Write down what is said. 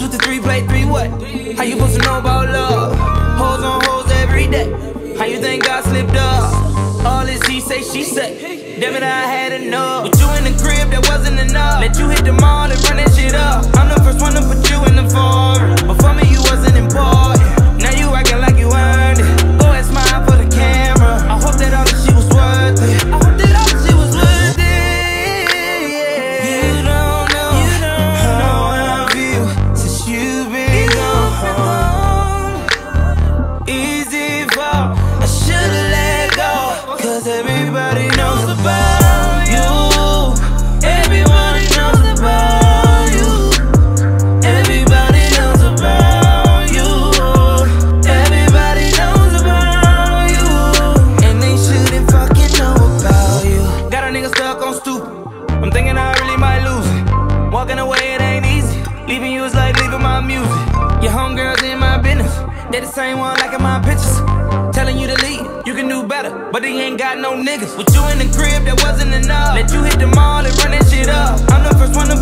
to 3, play 3 what? How you supposed to know about love? Hoes on hoes every day. How you think God slipped up? All this he say, she say. Damn it, I had enough. With you in the crib, that wasn't enough. Let you hit the mall and run that shit up. I'm the first one to put you in the foreign. Before me, you wasn't important. Now you acting like you earned it. Go and smile for the camera. I hope that all this shit was worth it. I hope that all this shit was worth it. You don't know how I feel since you've been gone. Easy fall, I should've let go. Cause everybody knows about you. Everybody knows about you. Everybody knows about you. Everybody knows about you. And they shouldn't fucking know about you. Got a nigga stuck on stupid. I'm thinking I really might lose it. Walking away, it ain't easy. Leaving you is like leaving my music. Your homegirls in my business. They the same one liking my pictures. Telling you to leave, you can do better, but they ain't got no niggas. With you in the crib, that wasn't enough. Let you hit the mall and run that shit up. I'm the first one to